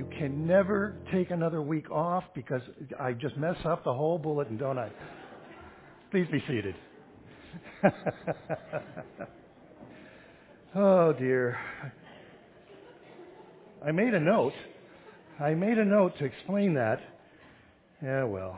You can never take another week off because I just mess up the whole bulletin, don't I? Please be seated. Oh, dear. I made a note to explain that. Yeah, well.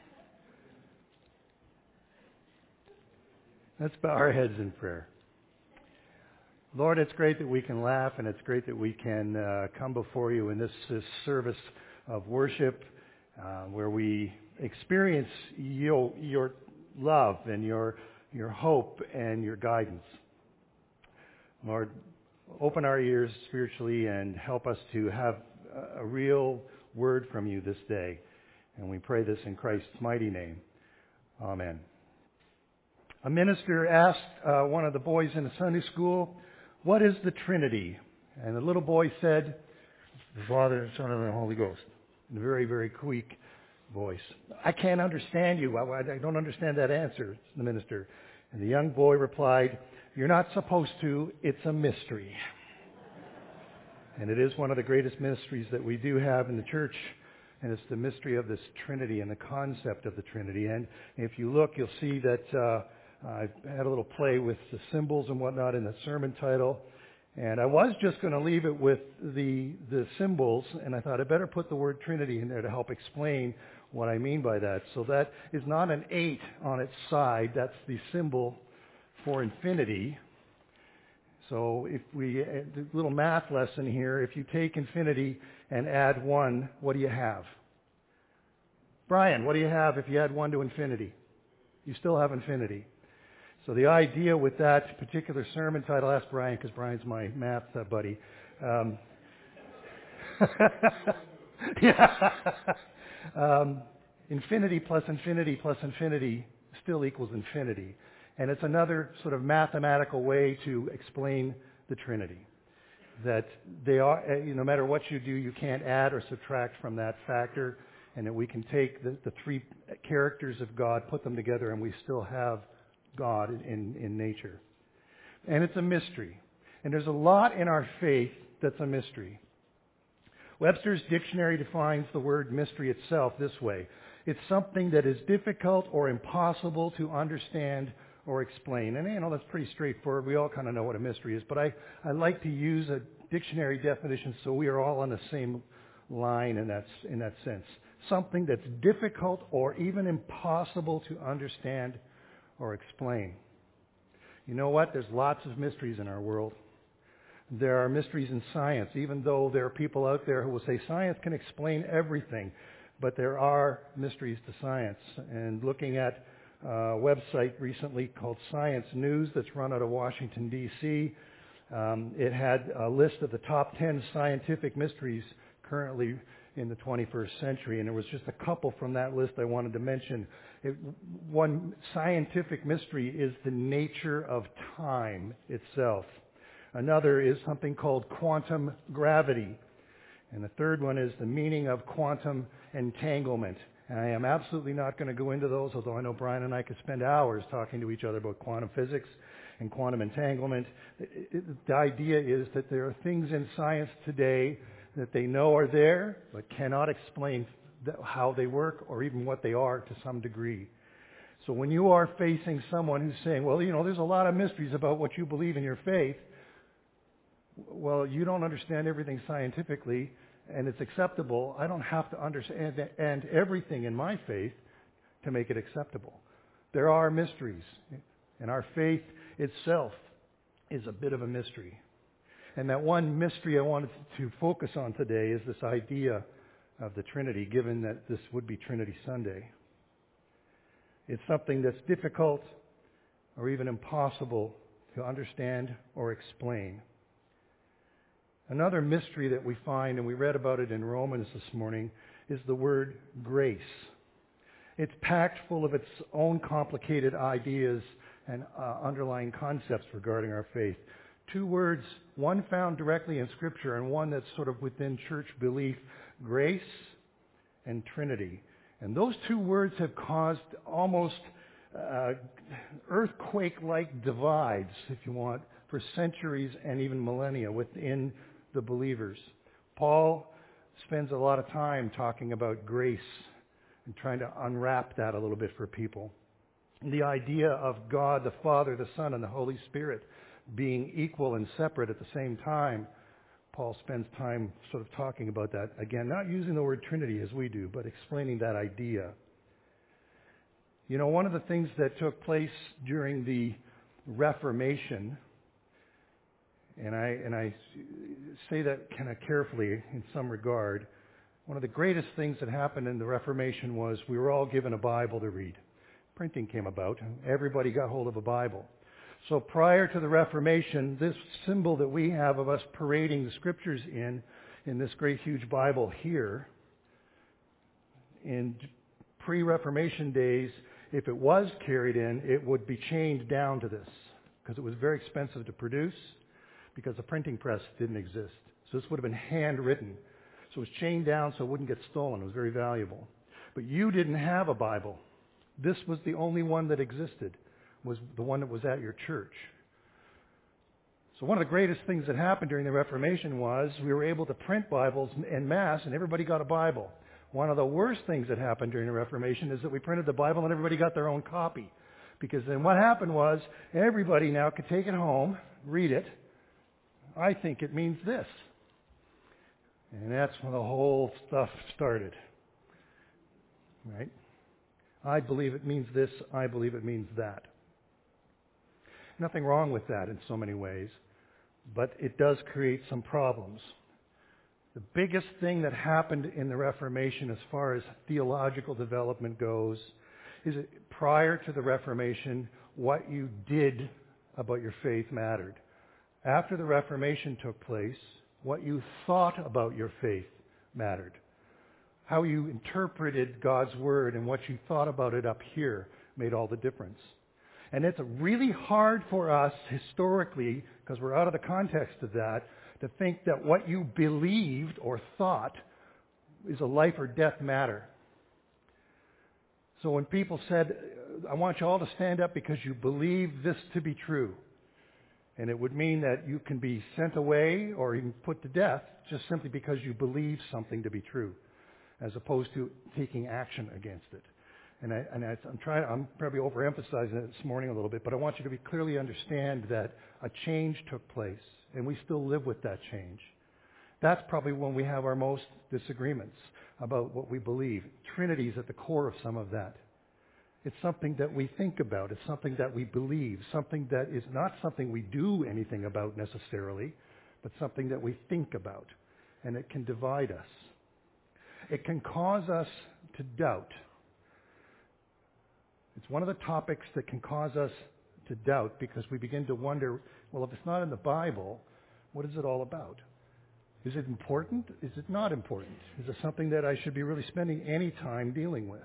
Let's bow our heads in prayer. Lord, it's great that we can laugh, and it's great that we can come before you in this service of worship where we experience your love and your hope and your guidance. Lord, open our ears spiritually and help us to have a real word from you this day. And we pray this in Christ's mighty name. Amen. A minister asked one of the boys in the Sunday school, "What is the Trinity?" And the little boy said, "The Father, the Son, and the Holy Ghost," in a very, very quick voice. "I can't understand you. I don't understand that answer," the minister. And the young boy replied, "You're not supposed to. It's a mystery." And it is one of the greatest mysteries that we do have in the church, and it's the mystery of this Trinity and the concept of the Trinity. And if you look, you'll see that I had a little play with the symbols and whatnot in the sermon title. And I was just going to leave it with the symbols, and I thought I better put the word Trinity in there to help explain what I mean by that. So that is not an 8 on its side. That's the symbol for infinity. So if a little math lesson here, if you take infinity and add 1, what do you have? Brian, what do you have if you add 1 to infinity? You still have infinity. So the idea with that particular sermon title, ask Brian because Brian's my math buddy. Infinity plus infinity plus infinity still equals infinity. And it's another sort of mathematical way to explain the Trinity. That they are, no matter what you do, you can't add or subtract from that factor. And that we can take the 3 characters of God, put them together, and we still have God in nature. And it's a mystery. And there's a lot in our faith that's a mystery. Webster's dictionary defines the word mystery itself this way. It's something that is difficult or impossible to understand or explain. And that's pretty straightforward. We all kind of know what a mystery is. But I like to use a dictionary definition so we are all on the same line in that sense. Something that's difficult or even impossible to understand or explain. You know what? There's lots of mysteries in our world. There are mysteries in science, even though there are people out there who will say science can explain everything. But there are mysteries to science. And looking at a website recently called Science News that's run out of Washington, D.C., it had a list of the top 10 scientific mysteries currently in the 21st century, and there was just a couple from that list I wanted to mention. One scientific mystery is the nature of time itself. Another is something called quantum gravity. And the third one is the meaning of quantum entanglement. And I am absolutely not going to go into those, although I know Brian and I could spend hours talking to each other about quantum physics and quantum entanglement. The idea is that there are things in science today that they know are there, but cannot explain how they work or even what they are to some degree. So when you are facing someone who's saying, well, there's a lot of mysteries about what you believe in your faith, well, you don't understand everything scientifically, and it's acceptable. I don't have to understand everything in my faith to make it acceptable. There are mysteries, and our faith itself is a bit of a mystery. And that one mystery I wanted to focus on today is this idea of the Trinity, given that this would be Trinity Sunday. It's something that's difficult or even impossible to understand or explain. Another mystery that we find, and we read about it in Romans this morning, is the word grace. It's packed full of its own complicated ideas and underlying concepts regarding our faith. 2 words, one found directly in Scripture and one that's sort of within church belief, grace and Trinity. And those 2 words have caused almost earthquake-like divides, if you want, for centuries and even millennia within the believers. Paul spends a lot of time talking about grace and trying to unwrap that a little bit for people. And the idea of God, the Father, the Son, and the Holy Spirit being equal and separate at the same time, Paul spends time sort of talking about that. Again, not using the word Trinity as we do, but explaining that idea. You know, one of the things that took place during the Reformation, and I say that kind of carefully in some regard, one of the greatest things that happened in the Reformation was we were all given a Bible to read. Printing came about, and everybody got hold of a Bible. So prior to the Reformation, this symbol that we have of us parading the Scriptures in this great huge Bible here, in pre-Reformation days, if it was carried in, it would be chained down to this, because it was very expensive to produce, because the printing press didn't exist. So this would have been handwritten. So it was chained down so it wouldn't get stolen. It was very valuable. But you didn't have a Bible. This was the only one that existed, was the one that was at your church. So one of the greatest things that happened during the Reformation was we were able to print Bibles en masse, and everybody got a Bible. One of the worst things that happened during the Reformation is that we printed the Bible and everybody got their own copy. Because then what happened was everybody now could take it home, read it. I think it means this. And that's when the whole stuff started. Right? I believe it means this. I believe it means that. Nothing wrong with that in so many ways, but it does create some problems. The biggest thing that happened in the Reformation as far as theological development goes is that prior to the Reformation, what you did about your faith mattered. After the Reformation took place, what you thought about your faith mattered. How you interpreted God's Word and what you thought about it up here made all the difference. And it's really hard for us historically, because we're out of the context of that, to think that what you believed or thought is a life or death matter. So when people said, I want you all to stand up because you believe this to be true, and it would mean that you can be sent away or even put to death just simply because you believe something to be true, as opposed to taking action against it. And I'm probably overemphasizing it this morning a little bit, but I want you to clearly understand that a change took place, and we still live with that change. That's probably when we have our most disagreements about what we believe. Trinity is at the core of some of that. It's something that we think about. It's something that we believe. Something that is not something we do anything about necessarily, but something that we think about. And it can divide us. It can cause us to doubt. It's one of the topics that can cause us to doubt because we begin to wonder, well, if it's not in the Bible, what is it all about? Is it important? Is it not important? Is it something that I should be really spending any time dealing with?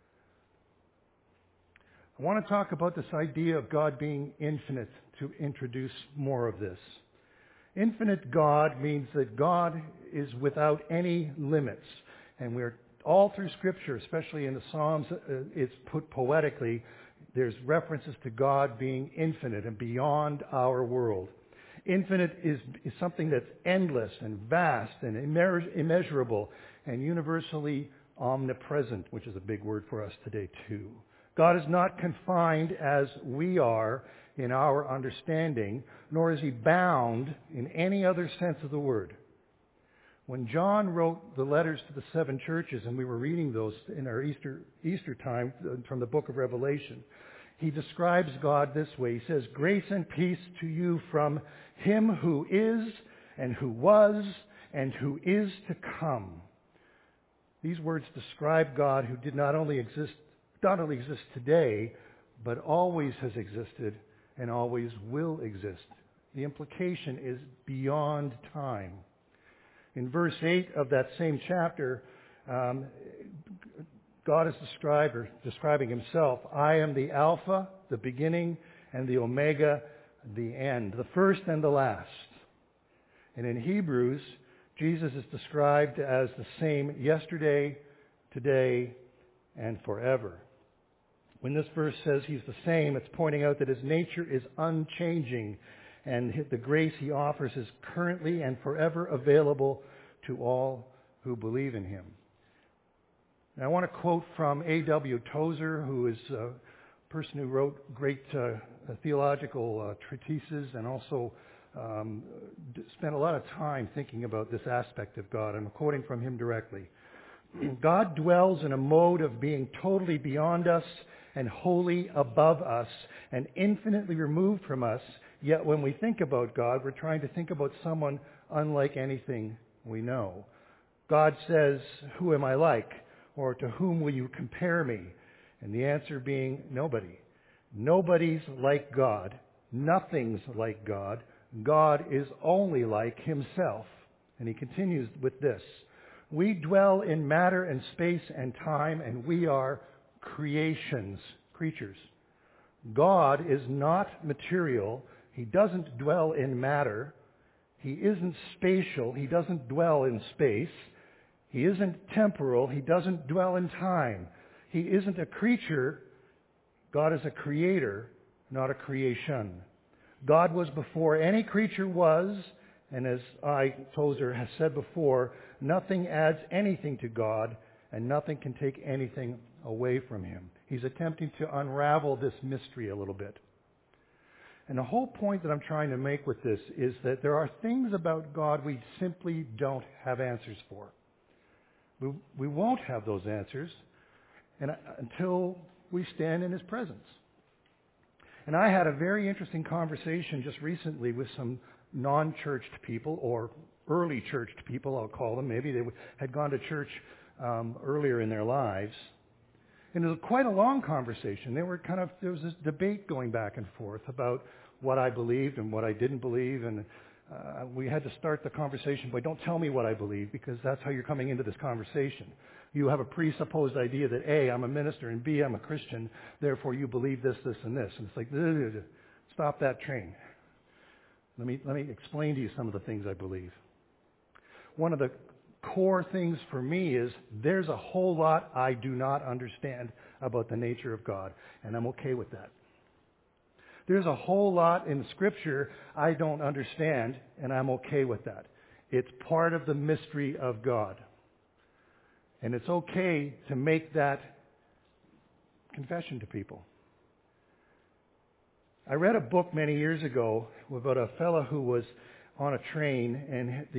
I want to talk about this idea of God being infinite to introduce more of this. Infinite God means that God is without any limits. And we're all through Scripture, especially in the Psalms, it's put poetically, there's references to God being infinite and beyond our world. Infinite is something that's endless and vast and immeasurable and universally omnipresent, which is a big word for us today too. God is not confined as we are in our understanding, nor is he bound in any other sense of the word. When John wrote the letters to the 7 churches, and we were reading those in our Easter time from the book of Revelation, he describes God this way. He says, "Grace and peace to you from him who is, and who was, and who is to come." These words describe God who did not only exist today, but always has existed and always will exist. The implication is beyond time. In verse 8 of that same chapter, God is describing himself. I am the Alpha, the beginning, and the Omega, the end, the first and the last. And in Hebrews, Jesus is described as the same yesterday, today, and forever. When this verse says he's the same, it's pointing out that his nature is unchanging, and the grace he offers is currently and forever available to all who believe in him. And I want to quote from A.W. Tozer, who is a person who wrote great theological treatises and also spent a lot of time thinking about this aspect of God. I'm quoting from him directly. God dwells in a mode of being totally beyond us and wholly above us and infinitely removed from us. Yet when we think about God, we're trying to think about someone unlike anything we know. God says, "Who am I like?" Or "To whom will you compare me?" And the answer being nobody. Nobody's like God. Nothing's like God. God is only like himself. And he continues with this. We dwell in matter and space and time, and we are creations, creatures. God is not material. He doesn't dwell in matter. He isn't spatial. He doesn't dwell in space. He isn't temporal. He doesn't dwell in time. He isn't a creature. God is a creator, not a creation. God was before any creature was, and as Tozer has said before, nothing adds anything to God, and nothing can take anything away from him. He's attempting to unravel this mystery a little bit. And the whole point that I'm trying to make with this is that there are things about God we simply don't have answers for. We won't have those answers until we stand in his presence. And I had a very interesting conversation just recently with some non-churched people, or early churched people, I'll call them. Maybe they had gone to church earlier in their lives. And it was quite a long conversation. There was this debate going back and forth about what I believed and what I didn't believe. And we had to start the conversation by, don't tell me what I believe, because that's how you're coming into this conversation. You have a presupposed idea that A, I'm a minister, and B, I'm a Christian, therefore you believe this, this, and this. And it's like, stop that train. Let me explain to you some of the things I believe. One of the core things for me is there's a whole lot I do not understand about the nature of God, and I'm okay with that. There's a whole lot in Scripture I don't understand, and I'm okay with that. It's part of the mystery of God. And it's okay to make that confession to people. I read a book many years ago about a fellow who was on a train, and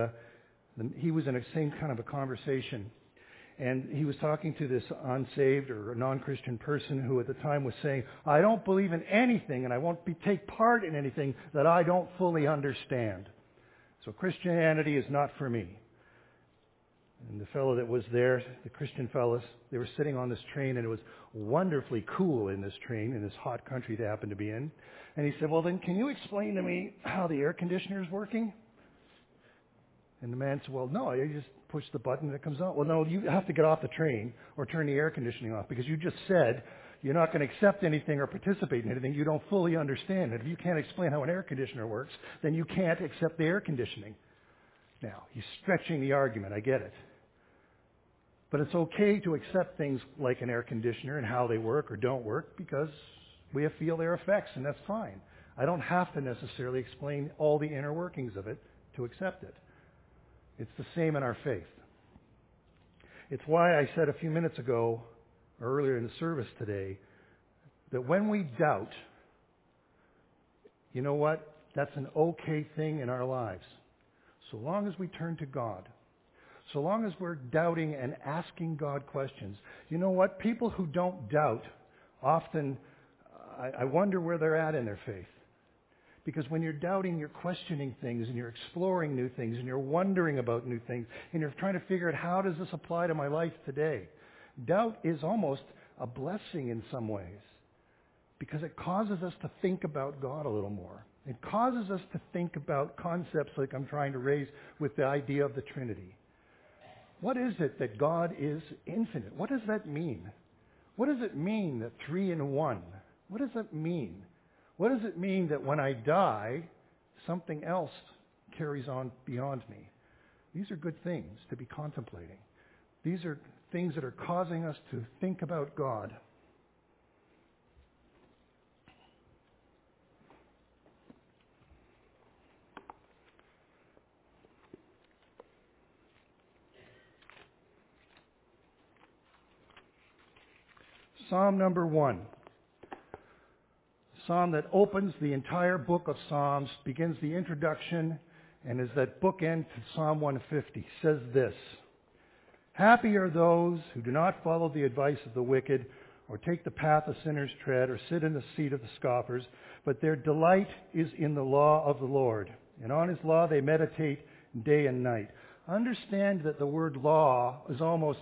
he was in the same kind of a conversation. And he was talking to this unsaved or a non-Christian person who at the time was saying, I don't believe in anything and I won't take part in anything that I don't fully understand. So Christianity is not for me. And the fellow that was there, the Christian fellows, they were sitting on this train, and it was wonderfully cool in this train, in this hot country they happened to be in. And he said, well, then can you explain to me how the air conditioner is working? And the man said, well, no, you just push the button and it comes on. Well, no, you have to get off the train or turn the air conditioning off, because you just said you're not going to accept anything or participate in anything you don't fully understand. And if you can't explain how an air conditioner works, then you can't accept the air conditioning. Now, he's stretching the argument, I get it. But it's okay to accept things like an air conditioner and how they work or don't work, because we feel their effects, and that's fine. I don't have to necessarily explain all the inner workings of it to accept it. It's the same in our faith. It's why I said a few minutes ago, or earlier in the service today, that when we doubt, you know what? That's an okay thing in our lives. So long as we turn to God. So long as we're doubting and asking God questions. You know what? People who don't doubt often, I wonder where they're at in their faith. Because when you're doubting, you're questioning things, and you're exploring new things, and you're wondering about new things, and you're trying to figure out, how does this apply to my life today? Doubt is almost a blessing in some ways, because it causes us to think about God a little more. It causes us to think about concepts like I'm trying to raise with the idea of the Trinity. What is it that God is infinite? What does that mean? What does it mean that 3 in 1? What does that mean? What does it mean that when I die, something else carries on beyond me? These are good things to be contemplating. These are things that are causing us to think about God. Psalm number 1. Psalm that opens the entire book of Psalms, begins the introduction, and is that bookend to Psalm 150. Says this: Happy are those who do not follow the advice of the wicked, or take the path of sinners tread, or sit in the seat of the scoffers, but their delight is in the law of the Lord, and on his law they meditate day and night. Understand that the word law is almost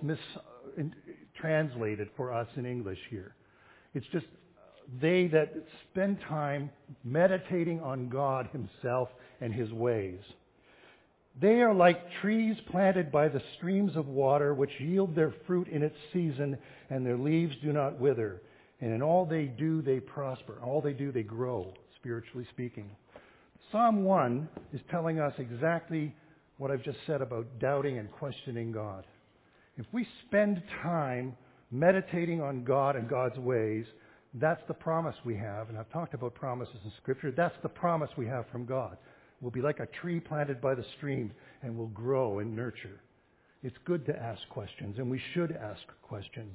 mistranslated for us in English here. It's just they that spend time meditating on God himself and his ways. They are like trees planted by the streams of water, which yield their fruit in its season, and their leaves do not wither. And in all they do, they prosper. All they do, they grow, spiritually speaking. Psalm 1 is telling us exactly what I've just said about doubting and questioning God. If we spend time meditating on God and God's ways, that's the promise we have. And I've talked about promises in Scripture. That's the promise we have from God. We'll be like a tree planted by the stream, and we'll grow and nurture. It's good to ask questions, and we should ask questions.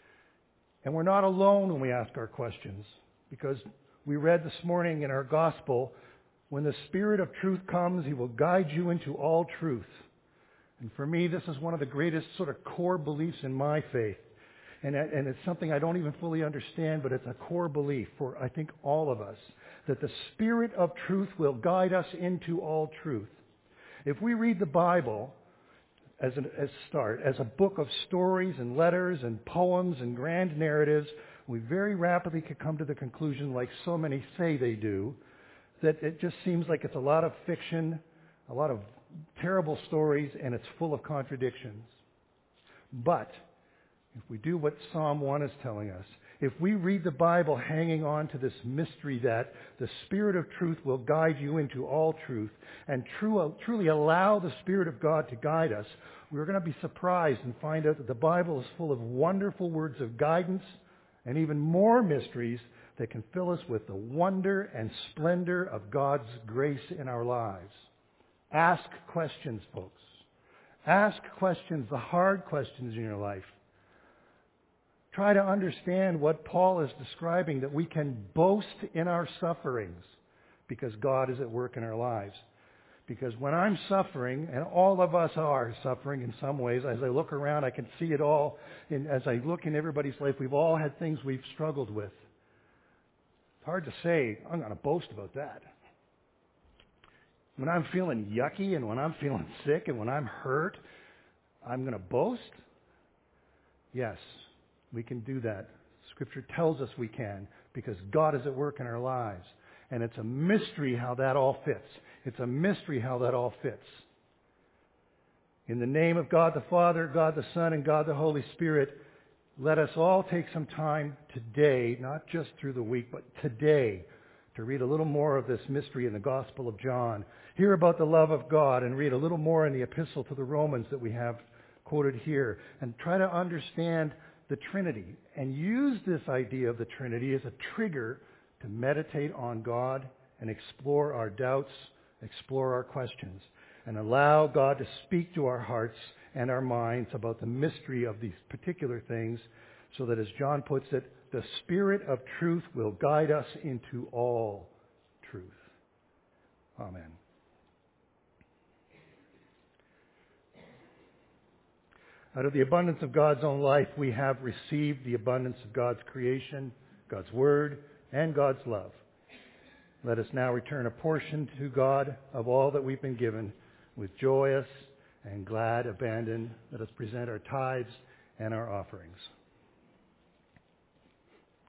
And we're not alone when we ask our questions, because we read this morning in our gospel, when the Spirit of truth comes, he will guide you into all truth. And for me, this is one of the greatest sort of core beliefs in my faith. And it's something I don't even fully understand, but it's a core belief for, I think, all of us, that the Spirit of truth will guide us into all truth. If we read the Bible as a book of stories and letters and poems and grand narratives, we very rapidly could come to the conclusion, like so many say they do, that it just seems like it's a lot of fiction, a lot of terrible stories, and it's full of contradictions. But if we do what Psalm 1 is telling us, if we read the Bible hanging on to this mystery that the Spirit of truth will guide you into all truth, and truly allow the Spirit of God to guide us, we're going to be surprised and find out that the Bible is full of wonderful words of guidance and even more mysteries that can fill us with the wonder and splendor of God's grace in our lives. Ask questions, folks. Ask questions, the hard questions in your life. Try to understand what Paul is describing, that we can boast in our sufferings because God is at work in our lives. Because when I'm suffering, and all of us are suffering in some ways, as I look around, I can see it all. As I look in everybody's life, we've all had things we've struggled with. It's hard to say, I'm going to boast about that. When I'm feeling yucky and when I'm feeling sick and when I'm hurt, I'm going to boast? Yes, we can do that. Scripture tells us we can, because God is at work in our lives. And it's a mystery how that all fits. It's a mystery how that all fits. In the name of God the Father, God the Son, and God the Holy Spirit, let us all take some time today, not just through the week, but today, to read a little more of this mystery in the Gospel of John. Hear about the love of God and read a little more in the Epistle to the Romans that we have quoted here. And try to understand the Trinity. And use this idea of the Trinity as a trigger to meditate on God and explore our doubts, explore our questions, and allow God to speak to our hearts and our minds about the mystery of these particular things, so that, as John puts it, the Spirit of truth will guide us into all truth. Amen. Out of the abundance of God's own life, we have received the abundance of God's creation, God's Word, and God's love. Let us now return a portion to God of all that we've been given with joyous and glad abandon. Let us present our tithes and our offerings.